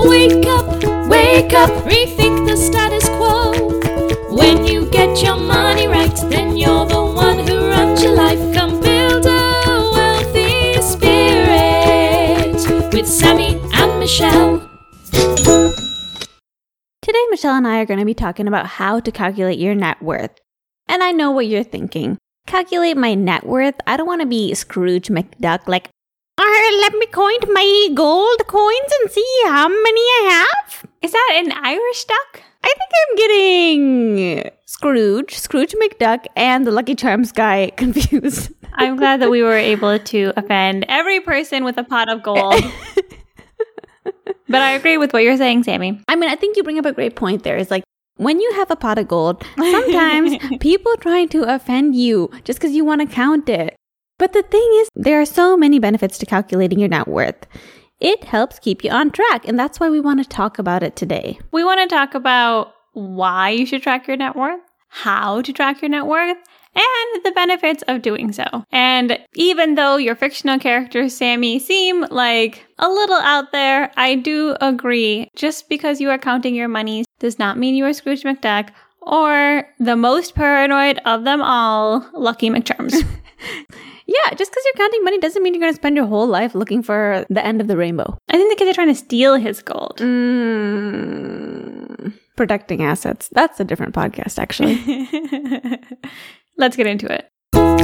Wake up, rethink the status quo. When you get your money right, then you're the one who runs your life. Come build a wealthy spirit with Sammy and Michelle. Today, Michelle and I are going to be talking about how to calculate your net worth. And I know what you're thinking. Calculate my net worth? I don't want to be Scrooge McDuck like, let me count my gold coins and see how many I have. Is that an Irish duck? I think I'm getting Scrooge McDuck, and the Lucky Charms guy confused. I'm glad that we were able to offend every person with a pot of gold. But I agree with what you're saying, Sammy. I mean, I think you bring up a great point there. It's like, when you have a pot of gold, sometimes people try to offend you just because you want to count it. But the thing is, there are so many benefits to calculating your net worth. It helps keep you on track, and that's why we want to talk about it today. We want to talk about why you should track your net worth, how to track your net worth, and the benefits of doing so. And even though your fictional characters, Sammy, seem like a little out there, I do agree. Just because you are counting your money does not mean you are Scrooge McDuck or the most paranoid of them all, Lucky McCharms. Yeah, just because you're counting money doesn't mean you're going to spend your whole life looking for the end of the rainbow. I think the kids are trying to steal his gold. Protecting assets. That's a different podcast, actually. Let's get into it.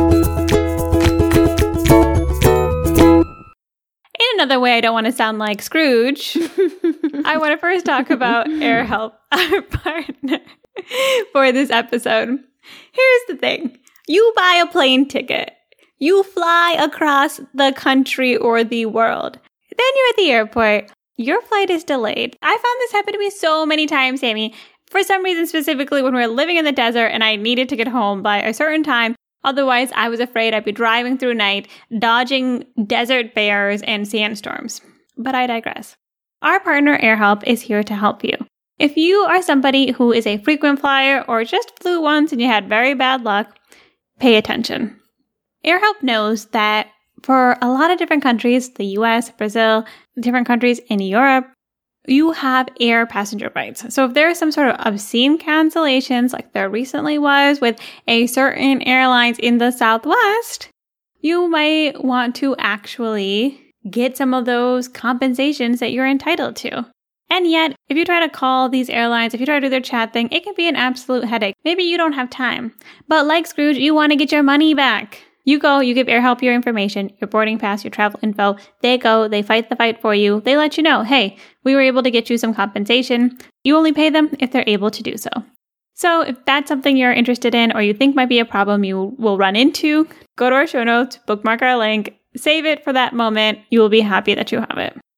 In another way, I don't want to sound like Scrooge. I want to first talk about AirHelp, our partner for this episode. Here's the thing. You buy a plane ticket. You fly across the country or the world. Then you're at the airport. Your flight is delayed. I found this happen to me so many times, Sammy. For some reason, specifically when we were living in the desert and I needed to get home by a certain time. Otherwise, I was afraid I'd be driving through night, dodging desert bears and sandstorms. But I digress. Our partner AirHelp is here to help you. If you are somebody who is a frequent flyer or just flew once and you had very bad luck, pay attention. AirHelp knows that for a lot of different countries, the US, Brazil, different countries in Europe, you have air passenger rights. So if there are some sort of obscene cancellations, like there recently was with a certain airlines in the Southwest, you might want to actually get some of those compensations that you're entitled to. And yet, if you try to call these airlines, if you try to do their chat thing, it can be an absolute headache. Maybe you don't have time. But like Scrooge, you want to get your money back. You go, you give AirHelp your information, your boarding pass, your travel info. They go, they fight the fight for you. They let you know, hey, we were able to get you some compensation. You only pay them if they're able to do so. So if that's something you're interested in or you think might be a problem you will run into, go to our show notes, bookmark our link, save it for that moment. You will be happy that you have it.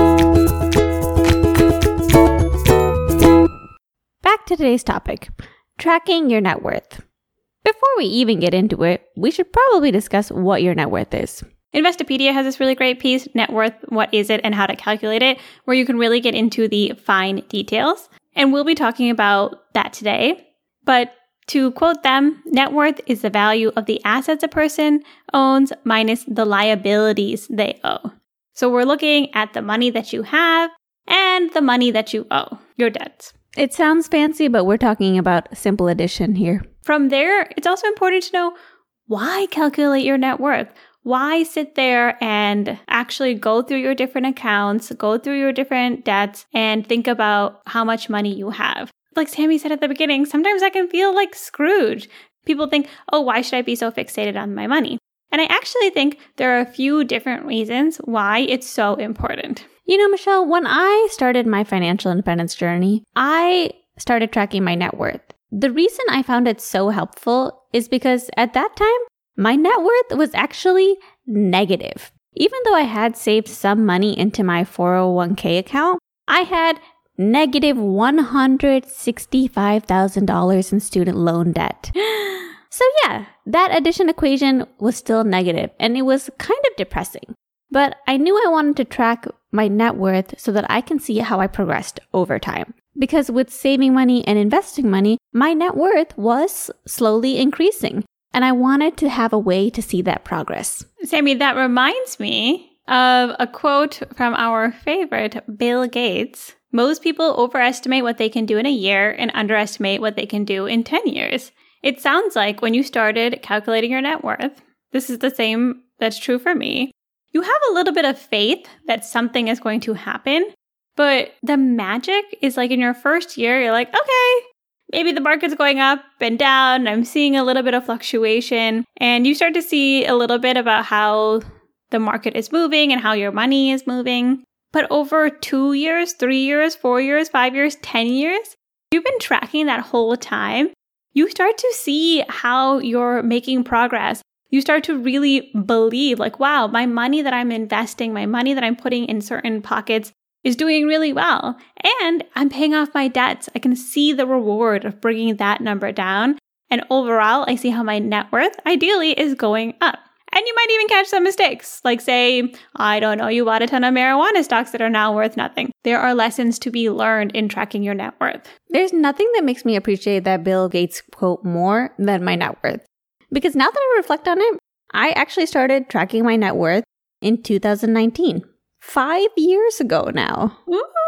Back to today's topic, tracking your net worth. Before we even get into it, we should probably discuss what your net worth is. Investopedia has this really great piece, Net Worth, What Is It and How to Calculate It, where you can really get into the fine details. And we'll be talking about that today. But to quote them, net worth is the value of the assets a person owns minus the liabilities they owe. So we're looking at the money that you have and the money that you owe, your debts. It sounds fancy, but we're talking about simple addition here. From there, it's also important to know why calculate your net worth. Why sit there and actually go through your different accounts, go through your different debts, and think about how much money you have? Like Sammy said at the beginning, sometimes I can feel like Scrooge. People think, oh, why should I be so fixated on my money? And I actually think there are a few different reasons why it's so important. You know, Michelle, when I started my financial independence journey, I started tracking my net worth. The reason I found it so helpful is because at that time, my net worth was actually negative. Even though I had saved some money into my 401k account, I had negative $165,000 in student loan debt. So yeah, that addition equation was still negative and it was kind of depressing. But I knew I wanted to track my net worth so that I can see how I progressed over time. Because with saving money and investing money, my net worth was slowly increasing. And I wanted to have a way to see that progress. Sammy, that reminds me, of a quote from our favorite Bill Gates. Most people overestimate what they can do in a year and underestimate what they can do in 10 years. It sounds like when you started calculating your net worth, this is the same that's true for me. You have a little bit of faith that something is going to happen, but the magic is like in your first year, you're like, okay, maybe the market's going up and down. I'm seeing a little bit of fluctuation, and you start to see a little bit about how the market is moving and how your money is moving. But over 2 years, 3 years, 4 years, 5 years, 10 years, you've been tracking that whole time. You start to see how you're making progress. You start to really believe like, wow, my money that I'm investing, my money that I'm putting in certain pockets is doing really well. And I'm paying off my debts. I can see the reward of bringing that number down. And overall, I see how my net worth ideally is going up. And you might even catch some mistakes. Like say, I don't know, you bought a ton of marijuana stocks that are now worth nothing. There are lessons to be learned in tracking your net worth. There's nothing that makes me appreciate that Bill Gates quote more than my net worth. Because now that I reflect on it, I actually started tracking my net worth in 2019. 5 years ago now.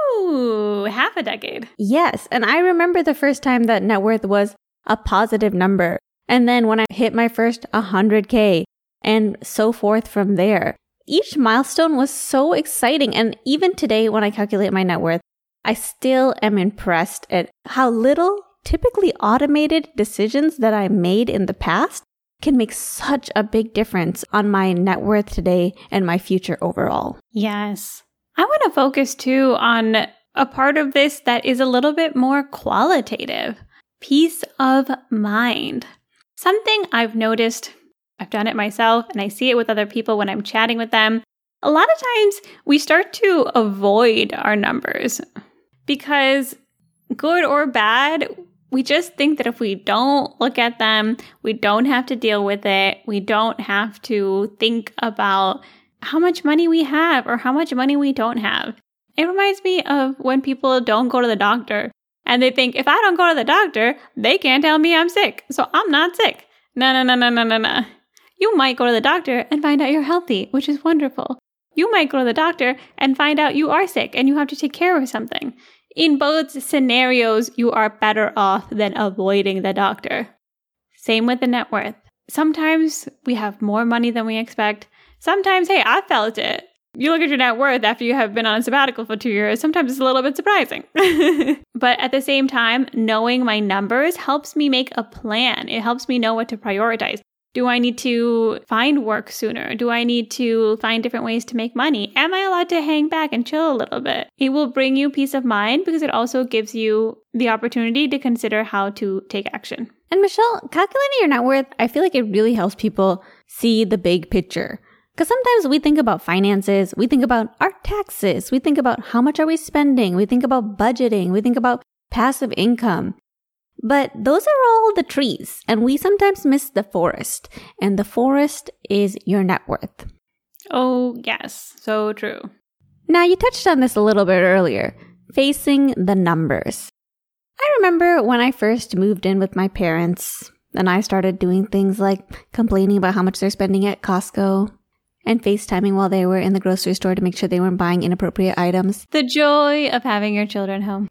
Ooh, half a decade. Yes, and I remember the first time that net worth was a positive number. And then when I hit my first 100K, and so forth from there. Each milestone was so exciting. And even today, when I calculate my net worth, I still am impressed at how little typically automated decisions that I made in the past can make such a big difference on my net worth today and my future overall. Yes. I want to focus too on a part of this that is a little bit more qualitative. Peace of mind. Something I've noticed, I've done it myself, and I see it with other people when I'm chatting with them. A lot of times we start to avoid our numbers because, good or bad, we just think that if we don't look at them, we don't have to deal with it. We don't have to think about how much money we have or how much money we don't have. It reminds me of when people don't go to the doctor and they think, if I don't go to the doctor, they can't tell me I'm sick, so I'm not sick. No. You might go to the doctor and find out you're healthy, which is wonderful. You might go to the doctor and find out you are sick and you have to take care of something. In both scenarios, you are better off than avoiding the doctor. Same with the net worth. Sometimes we have more money than we expect. Sometimes, hey, I felt it. You look at your net worth after you have been on a sabbatical for 2 years, sometimes it's a little bit surprising. But at the same time, knowing my numbers helps me make a plan. It helps me know what to prioritize. Do I need to find work sooner? Do I need to find different ways to make money? Am I allowed to hang back and chill a little bit? It will bring you peace of mind because it also gives you the opportunity to consider how to take action. And Michelle, calculating your net worth, I feel like it really helps people see the big picture. Because sometimes we think about finances, we think about our taxes, we think about how much are we spending, we think about budgeting, we think about passive income. But those are all the trees, and we sometimes miss the forest. And the forest is your net worth. Oh, yes. So true. Now, you touched on this a little bit earlier, facing the numbers. I remember when I first moved in with my parents, and I started doing things like complaining about how much they're spending at Costco, and FaceTiming while they were in the grocery store to make sure they weren't buying inappropriate items. The joy of having your children home.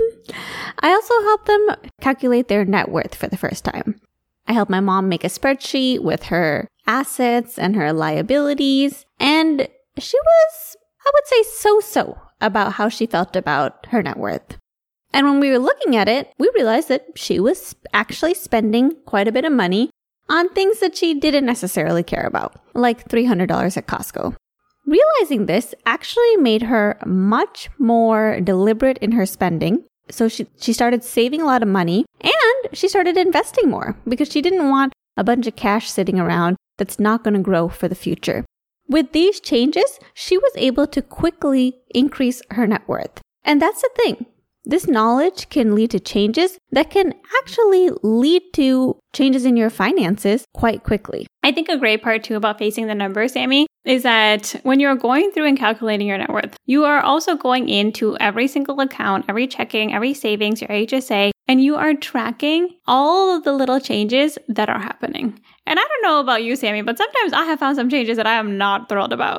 I also helped them calculate their net worth for the first time. I helped my mom make a spreadsheet with her assets and her liabilities, and she was, I would say, so-so about how she felt about her net worth. And when we were looking at it, we realized that she was actually spending quite a bit of money on things that she didn't necessarily care about, like $300 at Costco. Realizing this actually made her much more deliberate in her spending. So she started saving a lot of money and she started investing more because she didn't want a bunch of cash sitting around that's not going to grow for the future. With these changes, she was able to quickly increase her net worth. And that's the thing. This knowledge can lead to changes that can actually lead to changes in your finances quite quickly. I think a great part too about facing the numbers, Sammy, is that when you're going through and calculating your net worth, you are also going into every single account, every checking, every savings, your HSA, and you are tracking all of the little changes that are happening. And I don't know about you, Sammy, but sometimes I have found some changes that I am not thrilled about.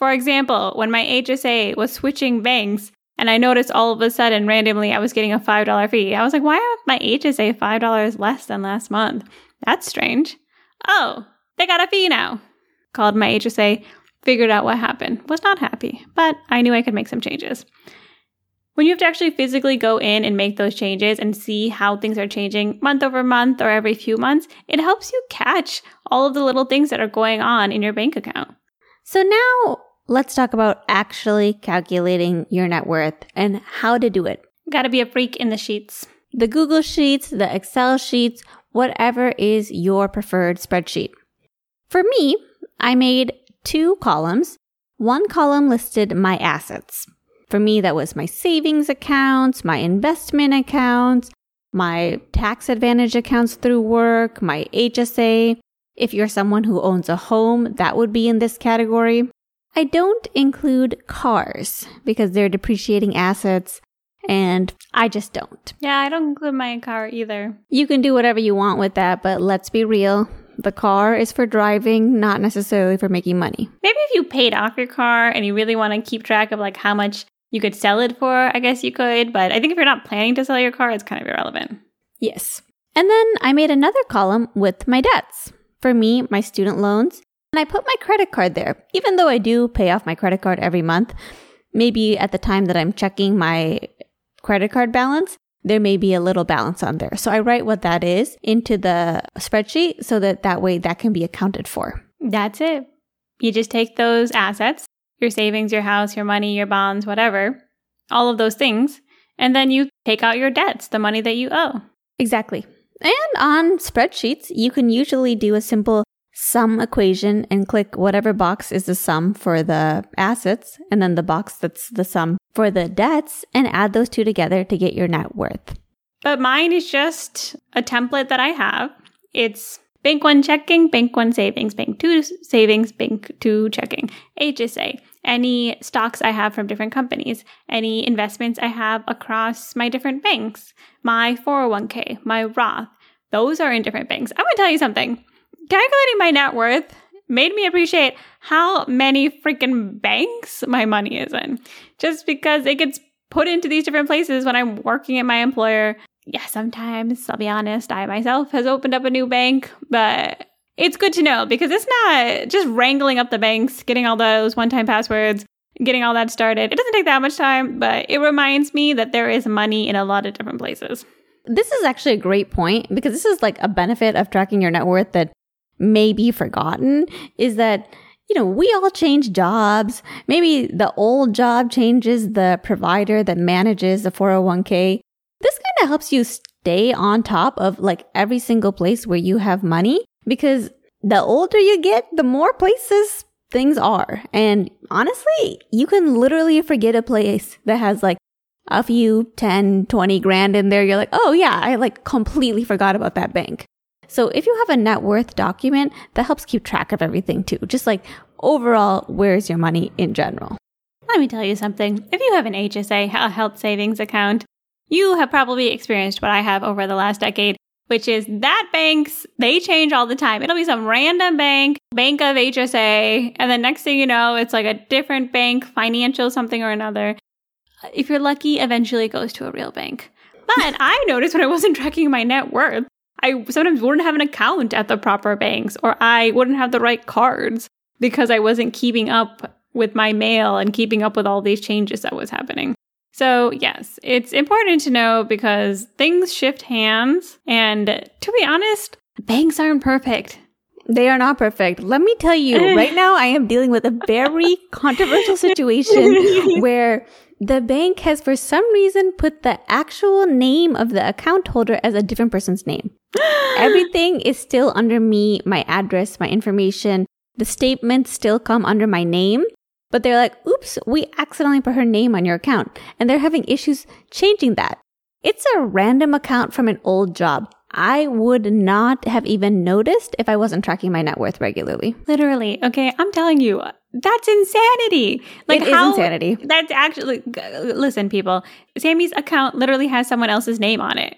For example, when my HSA was switching banks and I noticed all of a sudden randomly I was getting a $5 fee, I was like, why is my HSA $5 less than last month? That's strange. Oh, they got a fee now. Called my HSA, figured out what happened. Was not happy, but I knew I could make some changes. When you have to actually physically go in and make those changes and see how things are changing month over month or every few months, it helps you catch all of the little things that are going on in your bank account. So now let's talk about actually calculating your net worth and how to do it. Gotta be a freak in the sheets. The Google Sheets, the Excel sheets, whatever is your preferred spreadsheet. For me, I made 2 columns. One column listed my assets. For me, that was my savings accounts, my investment accounts, my tax advantage accounts through work, my HSA. If you're someone who owns a home, that would be in this category. I don't include cars because they're depreciating assets, and I just don't. Yeah, I don't include my car either. You can do whatever you want with that, but let's be real. The car is for driving, not necessarily for making money. Maybe if you paid off your car and you really want to keep track of like how much you could sell it for, I guess you could. But I think if you're not planning to sell your car, it's kind of irrelevant. Yes. And then I made another column with my debts. For me, my student loans. And I put my credit card there. Even though I do pay off my credit card every month, maybe at the time that I'm checking my credit card balance, there may be a little balance on there. So I write what that is into the spreadsheet so that way that can be accounted for. That's it. You just take those assets, your savings, your house, your money, your bonds, whatever, all of those things, and then you take out your debts, the money that you owe. Exactly. And on spreadsheets, you can usually do a simple sum equation and click whatever box is the sum for the assets and then the box that's the sum for the debts and add those two together to get your net worth. But mine is just a template that I have. It's Bank 1 checking, Bank 1 savings, Bank 2 savings, Bank 2 checking, HSA, any stocks I have from different companies, any investments I have across my different banks, my 401k, my Roth, those are in different banks. I'm going to tell you something. Calculating my net worth made me appreciate how many freaking banks my money is in. Just because it gets put into these different places when I'm working at my employer. Yeah, sometimes, I'll be honest, I myself has opened up a new bank, but it's good to know because it's not just wrangling up the banks, getting all those one-time passwords, getting all that started. It doesn't take that much time, but it reminds me that there is money in a lot of different places. This is actually a great point because this is like a benefit of tracking your net worth that may be forgotten is that, you know, we all change jobs. Maybe the old job changes the provider that manages the 401k. This kind of helps you stay on top of like every single place where you have money because the older you get, the more places things are. And honestly, you can literally forget a place that has like a few 10, 20 grand in there. You're like, oh yeah, I like completely forgot about that bank. So if you have a net worth document, that helps keep track of everything too. Just like overall, where's your money in general? Let me tell you something. If you have an HSA, a health savings account, you have probably experienced what I have over the last decade, which is that banks, they change all the time. It'll be some random bank of HSA, and then next thing you know, it's like a different bank, financial something or another. If you're lucky, eventually it goes to a real bank. But I noticed when I wasn't tracking my net worth, I sometimes wouldn't have an account at the proper banks, or I wouldn't have the right cards because I wasn't keeping up with my mail and keeping up with all these changes that was happening. So yes, it's important to know because things shift hands. And to be honest, banks aren't perfect. They are not perfect. Let me tell you, right now I am dealing with a very controversial situation where the bank has for some reason put the actual name of the account holder as a different person's name. Everything is still under me, my address, my information. The statements still come under my name. But they're like, oops, we accidentally put her name on your account. And they're having issues changing that. It's a random account from an old job. I would not have even noticed if I wasn't tracking my net worth regularly. Literally. Okay, I'm telling you, that's insanity. Like, it is insanity. That's actually, listen, people, Sammy's account literally has someone else's name on it.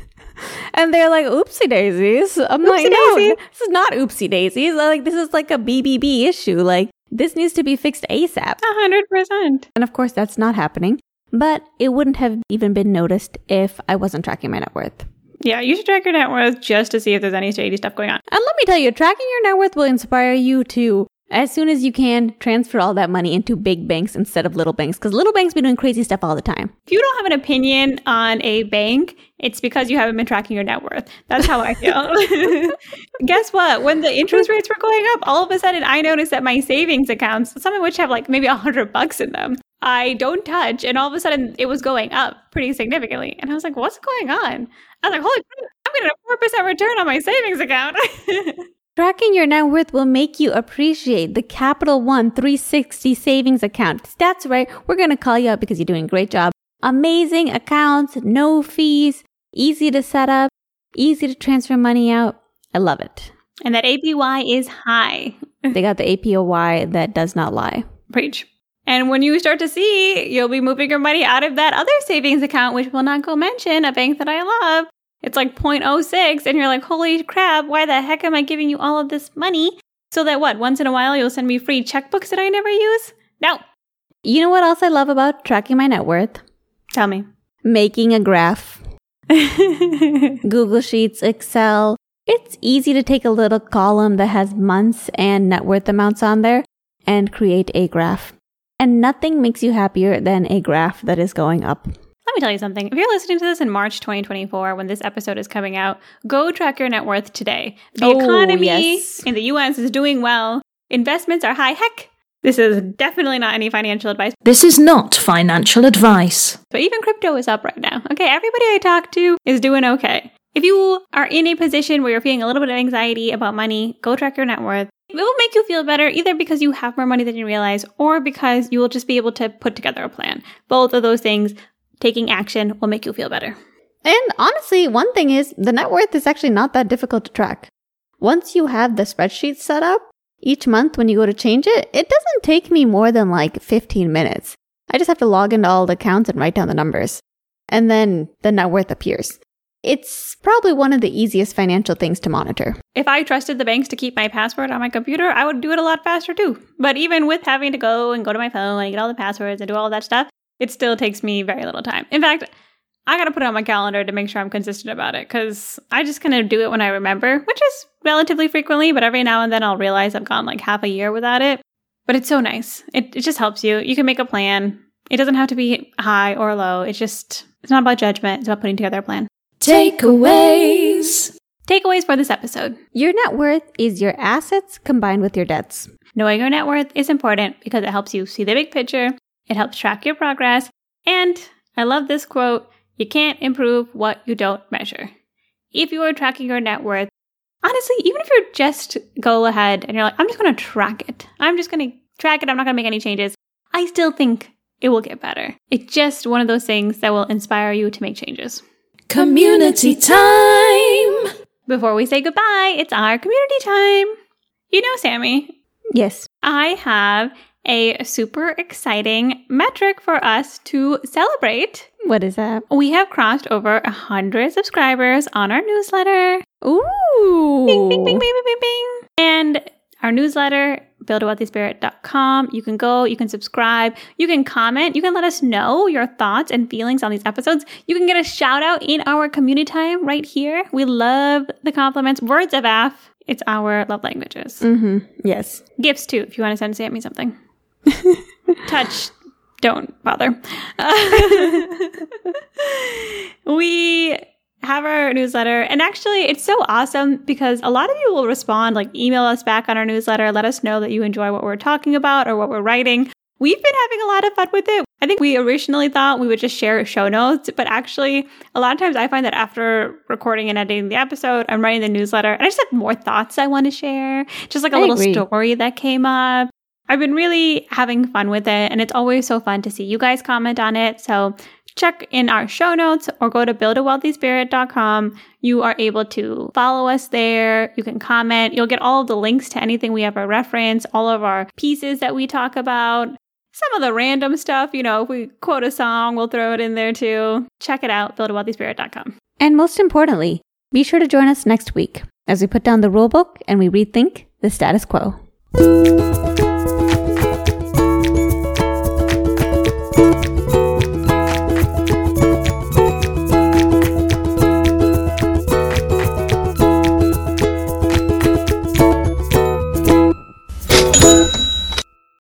And they're like, oopsie daisies. I'm like, no, this is not oopsie daisies. Like, this is like a BBB issue. Like, This needs to be fixed ASAP. 100%. And of course, that's not happening. But it wouldn't have even been noticed if I wasn't tracking my net worth. Yeah, you should track your net worth just to see if there's any shady stuff going on. And let me tell you, tracking your net worth will inspire you to, as soon as you can, transfer all that money into big banks instead of little banks. Because little banks be doing crazy stuff all the time. If you don't have an opinion on a bank, it's because you haven't been tracking your net worth. That's how I feel. Guess what? When the interest rates were going up, all of a sudden I noticed that my savings accounts, some of which have like maybe $100 in them, I don't touch. And all of a sudden it was going up pretty significantly. And I was like, what's going on? I was like, holy crap, I'm getting a 4% return on my savings account. Tracking your net worth will make you appreciate the Capital One 360 savings account. That's right. We're going to call you out because you're doing a great job. Amazing accounts, no fees, easy to set up, easy to transfer money out. I love it. And that APY is high. They got the APY that does not lie. Preach. And when you start to see, you'll be moving your money out of that other savings account, which will not go mention, a bank that I love. It's like 0.06, and you're like, holy crap, why the heck am I giving you all of this money? So that what, once in a while you'll send me free checkbooks that I never use? No. You know what else I love about tracking my net worth? Tell me. Making a graph. Google Sheets, Excel. It's easy to take a little column that has months and net worth amounts on there and create a graph. And nothing makes you happier than a graph that is going up. Let me tell you something. If you're listening to this in March 2024, when this episode is coming out, go track your net worth today. The economy in the US is doing well. Investments are high. Heck, this is definitely not any financial advice. This is not financial advice. But even crypto is up right now. Okay, everybody I talk to is doing okay. If you are in a position where you're feeling a little bit of anxiety about money, go track your net worth. It will make you feel better either because you have more money than you realize or because you will just be able to put together a plan. Both of those things, taking action will make you feel better. And honestly, one thing is the net worth is actually not that difficult to track. Once you have the spreadsheet set up, each month when you go to change it, it doesn't take me more than like 15 minutes. I just have to log into all the accounts and write down the numbers. And then the net worth appears. It's probably one of the easiest financial things to monitor. If I trusted the banks to keep my password on my computer, I would do it a lot faster too. But even with having to go to my phone and get all the passwords and do all that stuff, it still takes me very little time. In fact, I got to put it on my calendar to make sure I'm consistent about it because I just kind of do it when I remember, which is relatively frequently, but every now and then I'll realize I've gone like half a year without it. But it's so nice. It just helps you. You can make a plan. It doesn't have to be high or low. It's not about judgment. It's about putting together a plan. Takeaways. Takeaways for this episode. Your net worth is your assets combined with your debts. Knowing your net worth is important because it helps you see the big picture. It helps track your progress. And I love this quote, you can't improve what you don't measure. If you are tracking your net worth, honestly, even if you just go ahead and you're like, I'm just going to track it. I'm just going to track it. I'm not going to make any changes. I still think it will get better. It's just one of those things that will inspire you to make changes. Community time. Before we say goodbye, it's our community time. You know, Sammy. Yes. I have a super exciting metric for us to celebrate. What is that? We have crossed over 100 subscribers on our newsletter. Ooh. Bing, bing, bing, bing, bing, bing, bing. And our newsletter, buildawealthyspirit.com. You can go, you can subscribe, you can comment, you can let us know your thoughts and feelings on these episodes. You can get a shout out in our community time right here. We love the compliments. Words of AF. It's our love languages. Mm-hmm. Yes. Gifts too, if you want to send Sammy something. Touch. Don't bother. We have our newsletter. And actually, it's so awesome because a lot of you will respond, like email us back on our newsletter, let us know that you enjoy what we're talking about or what we're writing. We've been having a lot of fun with it. I think we originally thought we would just share show notes, but actually, a lot of times I find that after recording and editing the episode, I'm writing the newsletter and I just have more thoughts I want to share. Just like a little story that came up. I've been really having fun with it, and it's always so fun to see you guys comment on it. So check in our show notes or go to buildawealthyspirit.com. You are able to follow us there. You can comment. You'll get all of the links to anything we ever reference, all of our pieces that we talk about. Some of the random stuff, you know, if we quote a song, we'll throw it in there too. Check it out, buildawealthyspirit.com. And most importantly, be sure to join us next week as we put down the rulebook and we rethink the status quo.